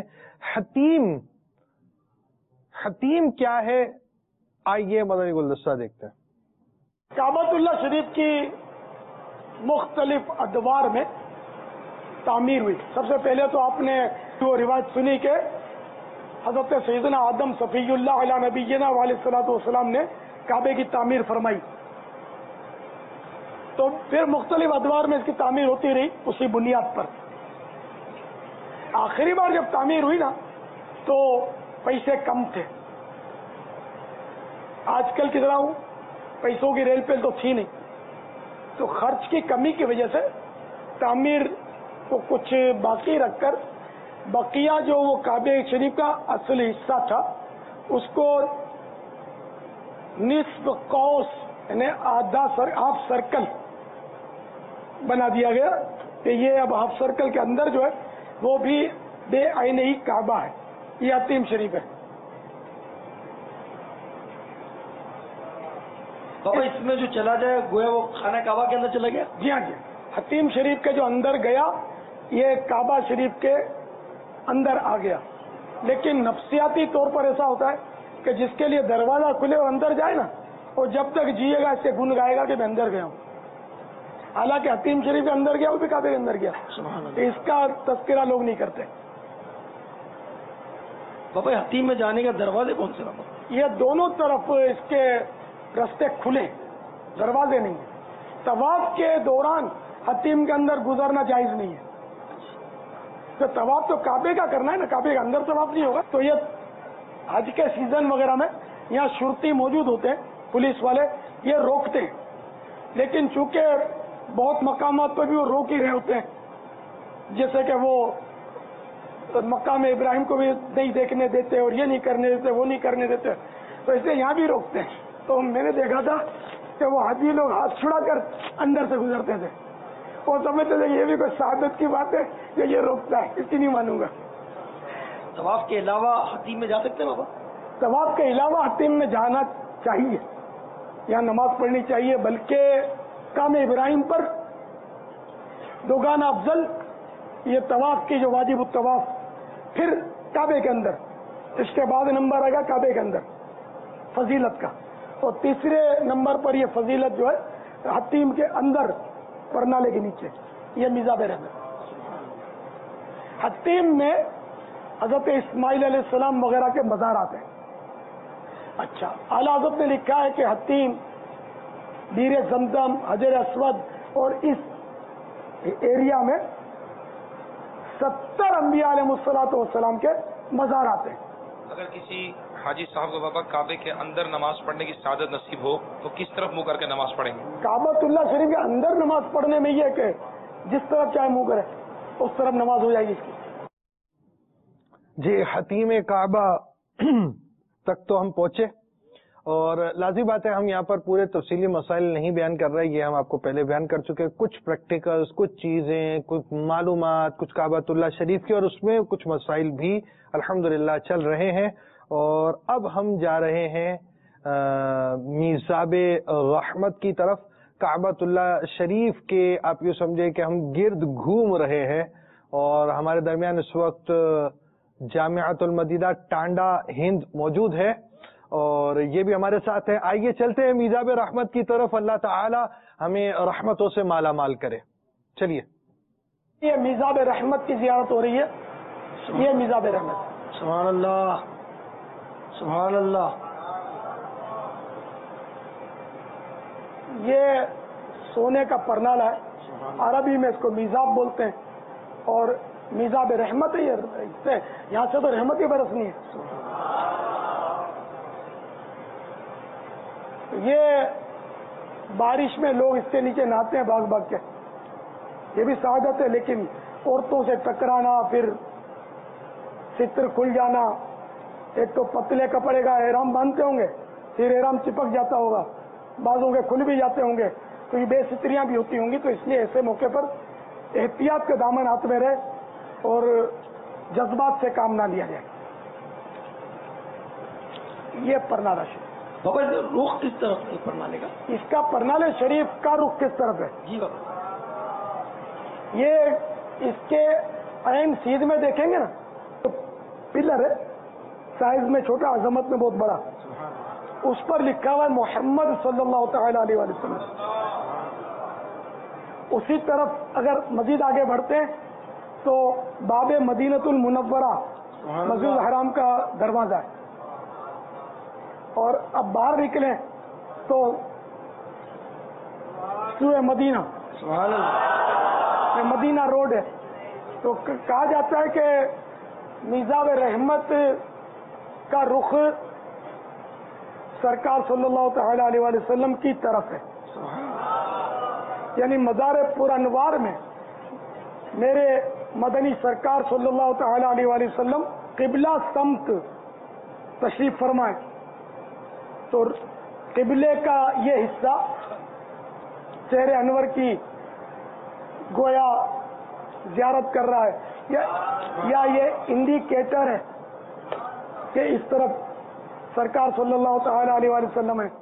حتیم کیا ہے، آئیے مدنی گلدستہ دیکھتے ہیں. کعبۃ اللہ شریف کی مختلف ادوار میں تعمیر ہوئی. سب سے پہلے تو آپ نے وہ روایت سنی کہ حضرت سیدنا آدم صفی اللہ علیہ نبینا علیہ الصلوۃ والسلام نے کعبے کی تعمیر فرمائی. تو پھر مختلف ادوار میں اس کی تعمیر ہوتی رہی اسی بنیاد پر. آخری بار جب تعمیر ہوئی نا تو پیسے کم تھے. آج کل کی طرح پیسوں کی ریل پیل تو تھی نہیں، تو خرچ کی کمی کی وجہ سے تعمیر کو کچھ باقی رکھ کر بقیہ جو وہ کعبہ شریف کا اصلی حصہ تھا اس کو نصف قوس یعنی آدھا ہاف سرکل بنا دیا گیا کہ یہ اب ہاف سرکل کے اندر جو ہے وہ بھی بے عین ہی کعبہ ہے. یہ حتیم شریف ہے. بابا اس میں جو چلا جائے گویا وہ خانہ کعبہ کے اندر چلا گیا. جی ہاں جی، حتیم شریف کے جو اندر گیا یہ کعبہ شریف کے اندر آ گیا. لیکن نفسیاتی طور پر ایسا ہوتا ہے کہ جس کے لیے دروازہ کھلے اور اندر جائے نا، وہ جب تک جیے گا اس سے گن گائے گا کہ میں اندر گیا ہوں. حالانکہ حتیم شریف کے اندر گیا وہ بھی کعبے کے اندر گیا. اس کا تذکرہ لوگ نہیں کرتے. بابا حتیم میں جانے کے دروازے کون سے بابا؟ یہ دونوں طرف اس کے رستے کھلے، دروازے نہیں. طواف کے دوران حتیم کے اندر گزرنا جائز نہیں ہے. تو طواف تو کعبے کا کرنا ہے نا، کعبے کے اندر طواف نہیں ہوگا. تو یہ حج کے سیزن وغیرہ میں یہاں شرطی موجود ہوتے ہیں، پولیس والے یہ روکتے ہیں. لیکن چونکہ بہت مقامات پر بھی وہ روک ہی رہے ہوتے ہیں، جیسے کہ وہ مقام ابراہیم کو بھی نہیں دیکھنے دیتے اور یہ نہیں کرنے دیتے، وہ نہیں کرنے دیتے، تو اسے یہاں بھی روکتے ہیں. تو میں نے دیکھا تھا کہ وہ حاجی لوگ ہاتھ چھڑا کر اندر سے گزرتے تھے. وہ سمجھتے تھے یہ بھی کوئی سعادت کی بات ہے کہ یہ روکتا ہے، اس کی نہیں مانوں گا. طواف کے علاوہ حتیم میں جا سکتے ہیں بابا؟ طواف کے علاوہ حتیم میں جانا چاہیے، یہاں نماز پڑھنی چاہیے. بلکہ کام ابراہیم پر دوگانا افضل یہ طواف کی جو واجب الطواف، پھر کعبے کے اندر، اس کے بعد نمبر آئے گا کعبے کے اندر فضیلت کا. اور تیسرے نمبر پر یہ فضیلت جو ہے حتیم کے اندر پرنالے کے نیچے، یہ میزاب رحمت. حتیم میں حضرت اسماعیل علیہ السلام وغیرہ کے مزارات ہیں. اچھا، اعلیٰ حضرت نے لکھا ہے کہ حتیم، بیر زمزم، حجر اسود اور اس ایریا میں 70 انبیاء علیہ الصلوۃ والسلام کے مزارات ہیں. اگر کسی حاجی صاحب کو بابا کعبے کے اندر نماز پڑھنے کی سعادت نصیب ہو تو کس طرف منہ کر کے نماز پڑھیں گے؟ کعبۃ اللہ شریف کے اندر نماز پڑھنے میں یہ کہ جس طرف چاہے منہ کرے اس طرف نماز ہو جائے گی اس کی. جی، حتیم کعبہ تک تو ہم پہنچے، اور لازمی بات ہے ہم یہاں پر پورے تفصیلی مسائل نہیں بیان کر رہے، یہ ہم آپ کو پہلے بیان کر چکے. کچھ پریکٹیکلز، کچھ چیزیں، کچھ معلومات، کچھ کعبۃ اللہ شریف کی، اور اس میں کچھ مسائل بھی الحمدللہ چل رہے ہیں. اور اب ہم جا رہے ہیں میزاب رحمت کی طرف. کعبۃ اللہ شریف کے آپ یوں سمجھے کہ ہم گرد گھوم رہے ہیں، اور ہمارے درمیان اس وقت جامعۃ المدینہ ٹانڈا ہند موجود ہے، اور یہ بھی ہمارے ساتھ ہے. آئیے چلتے ہیں میزاب رحمت کی طرف. اللہ تعالی ہمیں رحمتوں سے مالا مال کرے. چلیے، یہ میزاب رحمت کی زیارت ہو رہی ہے. یہ میزاب رحمت. سبحان اللہ، سبحان اللہ. یہ سونے کا پرنالہ ہے، عربی میں اس کو میزاب بولتے ہیں، اور میزاب رحمت ہے، یہاں سے تو رحمت ہی برسنی ہے. یہ بارش میں لوگ اس کے نیچے نہاتے ہیں بھاگ بھاگ کے، یہ بھی سعادت ہے. لیکن عورتوں سے ٹکرانا، پھر ستر کھل جانا، ایک تو پتلے کپڑے کا احرام باندھتے ہوں گے، پھر احرام چپک جاتا ہوگا، بعضوں کے کھل بھی جاتے ہوں گے، تو یہ بے ستریاں بھی ہوتی ہوں گی. تو اس لیے ایسے موقع پر احتیاط کے دامن ہاتھ میں رہے اور جذبات سے کام نہ لیا جائے. یہ پرنالہ شریف. بابا رخ کس طرف ہے پرنالے کا؟ اس کا پرنالے شریف کا رخ کس طرف ہے؟ جی بابا. یہ اس کے عین سیدھ میں دیکھیں گے نا تو پلر ہے، سائز میں چھوٹا، عظمت میں بہت بڑا. اس پر لکھا ہوا ہے محمد صلی اللہ تعالی علیہ وسلم. اسی طرف اگر مزید آگے بڑھتے ہیں تو باب مدینۃ المنورہ مسجد الحرام کا دروازہ ہے، اور اب باہر نکلیں تو سوئے مدینہ، سبحان اللہ، یہ مدینہ روڈ ہے. تو کہا جاتا ہے کہ میزاب رحمت کا رخ سرکار صلی اللہ تعالی علیہ وسلم کی طرف ہے. یعنی مزار پر انوار میں میرے مدنی سرکار صلی اللہ تعالی علیہ وسلم قبلہ سمت تشریف فرمائے، تو قبلے کا یہ حصہ چہرے انور کی گویا زیارت کر رہا ہے، یا یہ انڈیکیٹر ہے کہ اس طرف سرکار صلی اللہ تعالی علیہ وسلم ہے.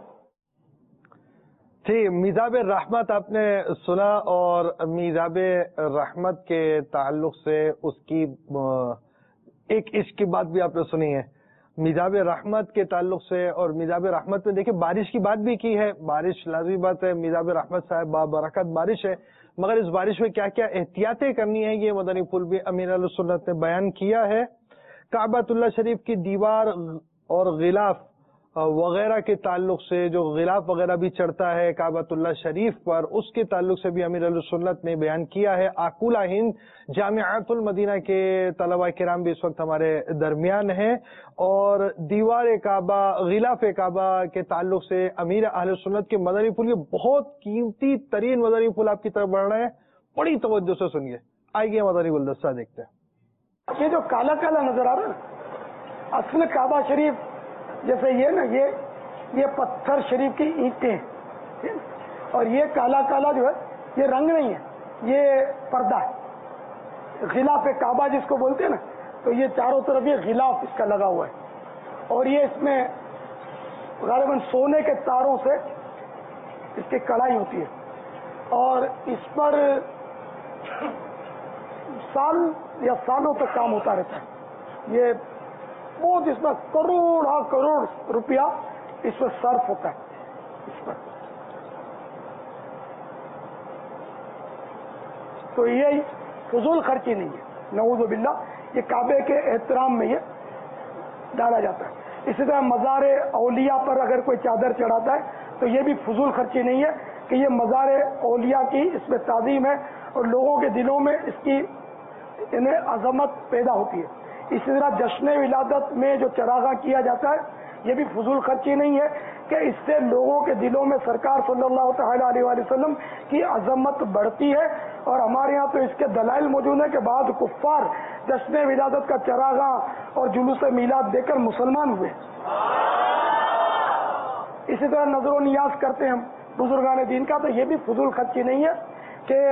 جی، میزاب رحمت آپ نے سنا، اور میزاب رحمت کے تعلق سے اس کی ایک عشق کی بات بھی آپ نے سنی ہے میزاب رحمت کے تعلق سے. اور میزاب رحمت میں دیکھیں بارش کی بات بھی کی ہے، بارش لازمی بات ہے، میزاب رحمت صاحب بابرکت بارش ہے، مگر اس بارش میں کیا کیا احتیاطیں کرنی ہیں یہ مدنی پھول بھی امیر اہل سنت نے بیان کیا ہے. کعبۃ اللہ شریف کی دیوار اور غلاف وغیرہ کے تعلق سے، جو غلاف وغیرہ بھی چڑھتا ہے کعبۃ اللہ شریف پر، اس کے تعلق سے بھی امیر اہل سنت نے بیان کیا ہے. آکولہ ہند جامعۃ المدینہ کے طلبہ کرام بھی اس وقت ہمارے درمیان ہیں، اور دیوار کعبہ، غلاف کعبہ کے تعلق سے امیر اہل سنت کے مدنی پھول، یہ بہت قیمتی ترین مدنی پھول آپ کی طرف بڑھ رہے ہیں. بڑی توجہ سے سنیے. آئیے مدنی گلدستہ دیکھتے ہیں. یہ جو کالا کالا نظر آ رہا ہے اصل کعبہ شریف جیسے یہ نا، یہ پتھر شریف کی اینٹیں ہیں، اور یہ کالا کالا جو ہے یہ رنگ نہیں ہے، یہ پردہ ہے. غلاف کعبہ جس کو بولتے ہیں نا، تو یہ چاروں طرف یہ غلاف اس کا لگا ہوا ہے، اور یہ اس میں غالباً سونے کے تاروں سے اس کی کڑھائی ہوتی ہے، اور اس پر سال یا سالوں تک کام ہوتا رہتا ہے. یہ بہت، اس میں کروڑ روپیہ اس پر صرف ہوتا ہے اس پر. تو یہ فضول خرچی نہیں ہے، نعوذ باللہ، یہ کعبے کے احترام میں یہ ڈالا جاتا ہے. اسی طرح مزار اولیاء پر اگر کوئی چادر چڑھاتا ہے تو یہ بھی فضول خرچی نہیں ہے کہ یہ مزار اولیاء کی اس میں تعظیم ہے، اور لوگوں کے دلوں میں اس کی انہیں عظمت پیدا ہوتی ہے. اسی طرح جشن ولادت میں جو چراغاں کیا جاتا ہے یہ بھی فضول خرچی نہیں ہے کہ اس سے لوگوں کے دلوں میں سرکار صلی اللہ تعالی علیہ وسلم کی عظمت بڑھتی ہے. اور ہمارے ہاں تو اس کے دلائل موجود ہیں کہ بعض کفار جشن ولادت کا چراغاں اور جلوس میلاد دے کر مسلمان ہوئے. اسی طرح نظر و نیاز کرتے ہیں ہم بزرگان دین کا، تو یہ بھی فضول خرچی نہیں ہے کہ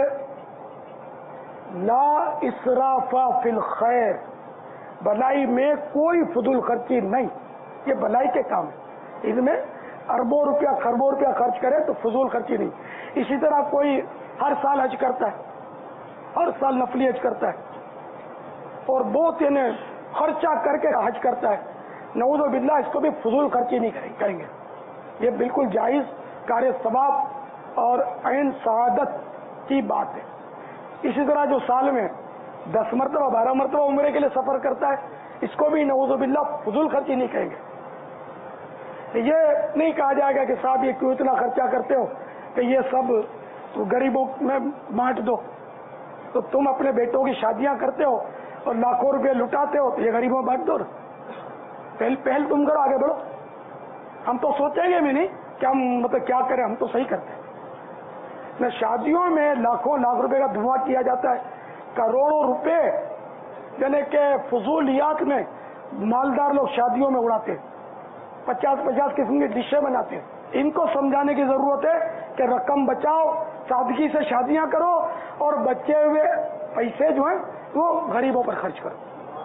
لا اسراف فی الخیر، بھلائی میں کوئی فضول خرچی نہیں. یہ بھلائی کے کام ہے، ان میں اربوں روپیہ خربوں روپیہ خرچ کرے تو فضول خرچی نہیں. اسی طرح کوئی ہر سال حج کرتا ہے، ہر سال نفلی حج کرتا ہے، اور بہت انہیں خرچہ کر کے حج کرتا ہے، نعوذ باللہ اس کو بھی فضول خرچی نہیں کریں گے. یہ بالکل جائز کار ثواب اور عین سعادت کی بات ہے. اسی طرح جو سال میں 10 مرتبہ 12 مرتبہ عمرے کے لیے سفر کرتا ہے، اس کو بھی نعوذ باللہ فضول خرچی نہیں کہیں گے. یہ نہیں کہا جائے گا کہ صاحب یہ کیوں اتنا خرچہ کرتے ہو کہ یہ سب غریبوں میں بانٹ دو. تو تم اپنے بیٹوں کی شادیاں کرتے ہو اور لاکھوں روپے لٹاتے ہو، تو یہ غریبوں بانٹ دو. پہل تم کرو، آگے بڑھو. ہم تو سوچیں گے بھی نہیں کہ ہم مطلب کیا کریں، ہم تو صحیح کرتے ہیں. نہ شادیوں میں لاکھوں لاکھ روپے کا دھواں کیا جاتا ہے، کروڑوں روپے یعنی کہ فضولیات میں مالدار لوگ شادیوں میں اڑاتے ہیں، 50 قسم کی ڈشیں بناتے ہیں. ان کو سمجھانے کی ضرورت ہے کہ رقم بچاؤ، سادگی سے شادیاں کرو اور بچے ہوئے پیسے جو ہیں وہ غریبوں پر خرچ کرو.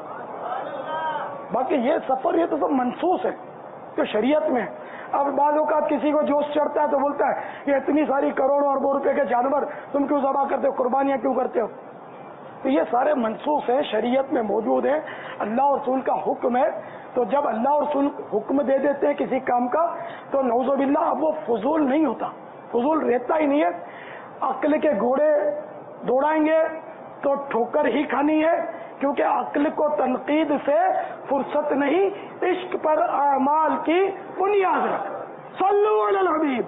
باقی یہ سفر یہ تو سب منسوخ ہے جو شریعت میں ہے. اب بعض اوقات کسی کو جوش چڑھتا ہے تو بولتا ہے یہ اتنی ساری کروڑوں اربوں روپے کے جانور تم کیوں ذبح کرتے ہو، قربانیاں کیوں کرتے ہو؟ تو یہ سارے منسوخ ہیں، شریعت میں موجود ہیں، اللہ اور رسول کا حکم ہے. تو جب اللہ اور رسول حکم دے دیتے ہیں کسی کام کا تو نعوذ باللہ اب وہ فضول نہیں ہوتا، فضول رہتا ہی نہیں ہے. عقل کے گھوڑے دوڑائیں گے تو ٹھوکر ہی کھانی ہے، کیونکہ عقل کو تنقید سے فرصت نہیں. عشق پر اعمال کی بنیاد رکھ. صلو علی الحبیب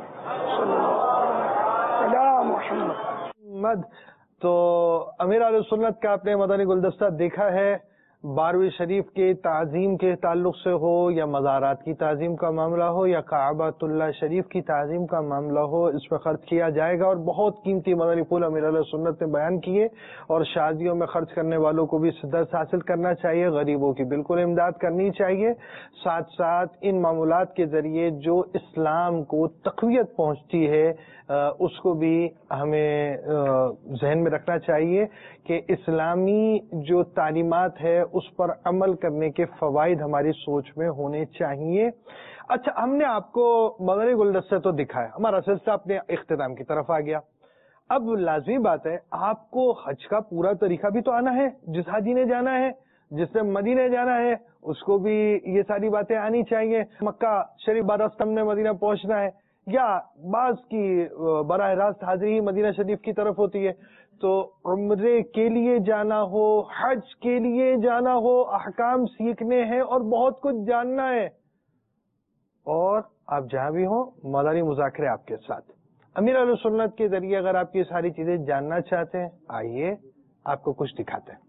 سلام محمد. تو امیر اہل سنت کا آپ نے مدنی گلدستہ دیکھا ہے. 12ویں شریف کے تعظیم کے تعلق سے ہو یا مزارات کی تعظیم کا معاملہ ہو یا کعبۃ اللہ شریف کی تعظیم کا معاملہ ہو، اس پہ خرچ کیا جائے گا. اور بہت قیمتی مدنی پھول امیر اہل سنت نے بیان کیے، اور شادیوں میں خرچ کرنے والوں کو بھی درس حاصل کرنا چاہیے، غریبوں کی بالکل امداد کرنی چاہیے. ساتھ ساتھ ان معمولات کے ذریعے جو اسلام کو تقویت پہنچتی ہے اس کو بھی ہمیں ذہن میں رکھنا چاہیے کہ اسلامی جو تعلیمات ہے اس پر عمل کرنے کے فوائد ہماری سوچ میں ہونے چاہیے. اچھا، ہم نے آپ کو مدنی گلدستے تو دکھایا، ہمارا سلسلہ اپنے اختتام کی طرف آ گیا. اب لازمی بات ہے آپ کو حج کا پورا طریقہ بھی تو آنا ہے. جس حاجی نے جانا ہے، جس نے مدینے جانا ہے، اس کو بھی یہ ساری باتیں آنی چاہیے. مکہ شریف براستم نے مدینہ پہنچنا ہے، یا بعض کی براہ راست حاضری مدینہ شریف کی طرف ہوتی ہے. تو عمرے کے لیے جانا ہو، حج کے لیے جانا ہو، احکام سیکھنے ہیں اور بہت کچھ جاننا ہے، اور آپ جہاں بھی ہوں مدنی مذاکرے آپ کے ساتھ. امیر اہل سنت کے ذریعے اگر آپ یہ ساری چیزیں جاننا چاہتے ہیں، آئیے آپ کو کچھ دکھاتے ہیں.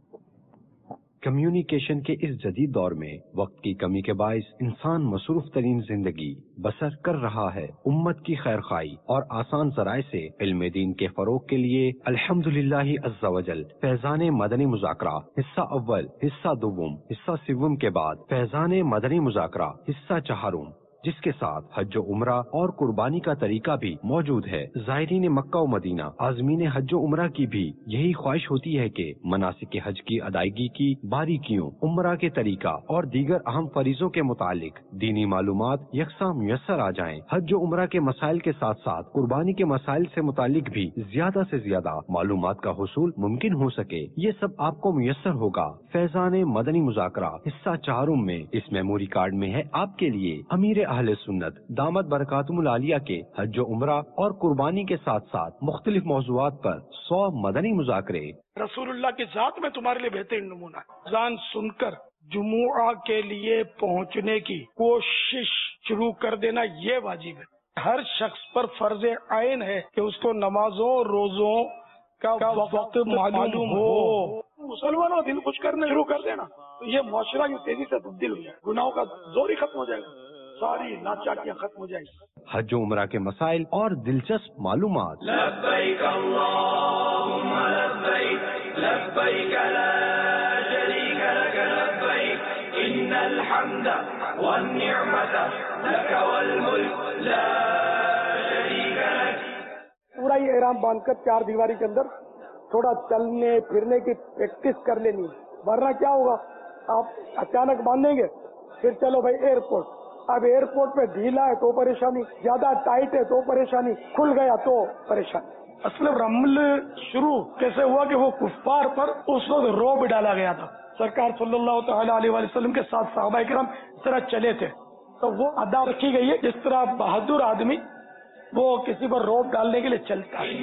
کمیونیکیشن کے اس جدید دور میں وقت کی کمی کے باعث انسان مصروف ترین زندگی بسر کر رہا ہے. امت کی خیر خواہی اور آسان ذرائع سے علم دین کے فروغ کے لیے الحمدللہ عز وجل فیضان مدنی مذاکرہ حصہ اول، حصہ دوم، حصہ سوم کے بعد فیضان مدنی مذاکرہ حصہ چہارم، جس کے ساتھ حج و عمرہ اور قربانی کا طریقہ بھی موجود ہے. زائرین مکہ و مدینہ عازمین حج و عمرہ کی بھی یہی خواہش ہوتی ہے کہ مناسک حج کی ادائیگی کی باریکیوں، عمرہ کے طریقہ اور دیگر اہم فریضوں کے متعلق دینی معلومات یکساں میسر آ جائیں. حج و عمرہ کے مسائل کے ساتھ ساتھ قربانی کے مسائل سے متعلق بھی زیادہ سے زیادہ معلومات کا حصول ممکن ہو سکے، یہ سب آپ کو میسر ہوگا فیضان مدنی مذاکرہ حصہ چہارم میں. اس میموری کارڈ میں ہے آپ کے لیے امیر اہل سنت دامت برکاتہم العالیہ کے حج و عمرہ اور قربانی کے ساتھ ساتھ مختلف موضوعات پر 100 مدنی مذاکرے. رسول اللہ کی ذات میں تمہارے لیے بہترین نمونہ ہے. اذان سن کر جمعہ کے لیے پہنچنے کی کوشش شروع کر دینا یہ واجب ہے. ہر شخص پر فرض عین ہے کہ اس کو نمازوں روزوں کا وقت معلوم ہو. مسلمانوں دل خوش کرنے شروع کر دینا تو یہ معاشرہ کی تیزی سے تبدیل ہو جائے، گناہوں کا زور ہی ختم ہو جائے گا، ساری ناچاکیاں ختم ہو جائیں گی. حج و عمرہ کے مسائل اور دلچسپ معلومات. لبیک اللہم لبیک لبیک لا شریک لک لبیک ان الحمد والنعمت لک والملک لا شریک لک. پورا یہ احرام باندھ کر چار دیواری کے اندر تھوڑا چلنے پھرنے کی پریکٹس کر لینی ہے، ورنہ کیا ہوگا آپ اچانک باندھیں گے پھر چلو بھائی ایئرپورٹ. اب ایئرپورٹ پہ ڈھیلا ہے تو پریشانی، زیادہ ٹائٹ ہے تو پریشانی، کھل گیا تو پریشانی. اصل رمل شروع کیسے ہوا کہ وہ کفار پر اس وقت روب ڈالا گیا تھا. سرکار صلی اللہ تعالی علیہ وسلم کے ساتھ صحابہ کرام اس طرح چلے تھے تو وہ ادا رکھی گئی ہے جس طرح بہادر آدمی وہ کسی پر روب ڈالنے کے لیے چلتا ہے.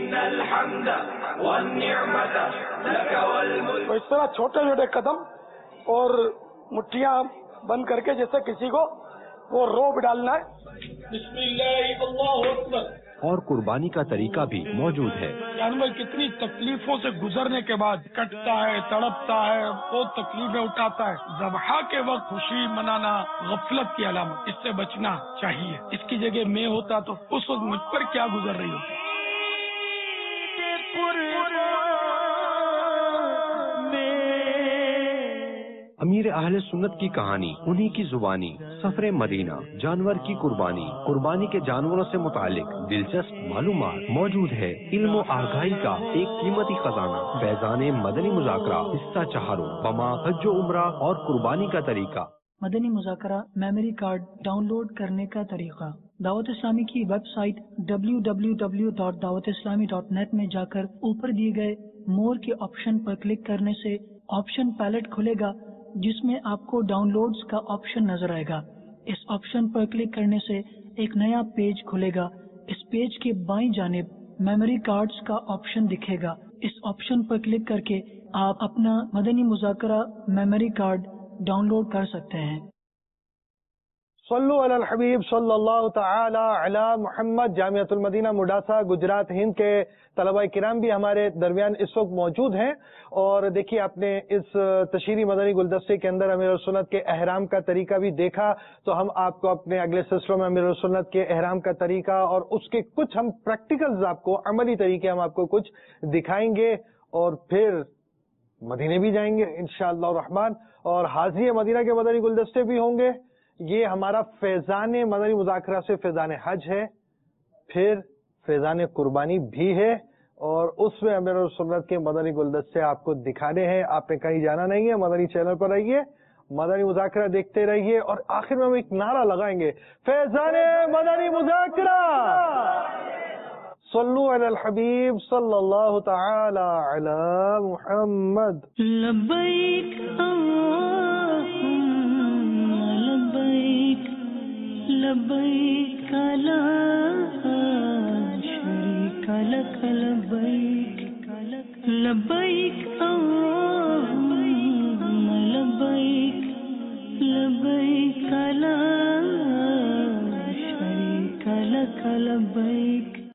تو اس طرح چھوٹے چھوٹے قدم اور مٹھیاں بند کر کے جیسے کسی کو وہ روب ڈالنا ہے. بسم اللہ اللہ اکبر اور قربانی کا طریقہ بھی موجود ہے۔ جانور کتنی تکلیفوں سے گزرنے کے بعد کٹتا ہے، تڑپتا ہے، بہت تکلیفیں اٹھاتا ہے، ذبح کے وقت خوشی منانا غفلت کی علامت، اس سے بچنا چاہیے۔ اس کی جگہ میں ہوتا تو اس وقت مجھ پر کیا گزر رہی ہوتی۔ امیر اہل سنت کی کہانی، انہی کی زبانی، سفر مدینہ، جانور کی قربانی، قربانی کے جانوروں سے متعلق دلچسپ معلومات موجود ہے۔ علم و آگاہی کا ایک قیمتی خزانہ، فیضان مدنی مذاکرہ حصہ چہاروں، بما حج و عمرہ اور قربانی کا طریقہ۔ Madani Muzakara memory card download کرنے کا طریقہ۔ دعوت اسلامی کی ویب سائٹ www.dawatislami.net میں جا کر اوپر دیے گئے مور کے آپشن پر کلک کرنے سے آپشن پیلٹ کھلے گا، جس میں آپ کو ڈاؤن لوڈز کا آپشن نظر آئے گا۔ اس آپشن پر کلک کرنے سے ایک نیا پیج کھلے گا۔ اس پیج کے بائیں جانب میموری کارڈز کا آپشن دکھے گا۔ اس آپشن پر کلک کر کے آپ اپنا Madani Muzakara memory card download کر سکتے ہیں۔ صلو علی الحبیب صلی اللہ تعالی علی محمد۔ جامعۃ المدینہ مڈاسا گجرات ہند کے طلباء کرام بھی ہمارے درمیان اس وقت موجود ہیں، اور دیکھیے آپ نے اس تشہیری مدنی گلدستے کے اندر امیر السنت کے احرام کا طریقہ بھی دیکھا، تو ہم آپ کو اپنے اگلے سلسلوں میں امیر السنت کے احرام کا طریقہ اور اس کے کچھ ہم پریکٹیکلز آپ کو، عملی طریقے ہم آپ کو کچھ دکھائیں گے، اور پھر مدینے بھی جائیں گے انشاءاللہ الرحمن، اور حاضری مدینہ کے مدنی گلدستے بھی ہوں گے۔ یہ ہمارا فیضان مدنی مذاکرہ سے فیضان حج ہے، پھر فیضان قربانی بھی ہے، اور اس میں امیر السنت کے مدنی گلدستے آپ کو دکھانے ہیں۔ آپ نے کہیں جانا نہیں ہے، مدنی چینل پر رہیے، مدنی مذاکرہ دیکھتے رہیے، اور آخر میں ہم ایک نعرہ لگائیں گے، فیضان مدنی مذاکرہ، صلو علی الحبیب صلی اللہ تعالی علی محمد۔ لبیک اللہم لبیک، لبیک لا شریک لک لبیک، لبیک اللہم لبیک، لبیک لا شریک لک لبیک۔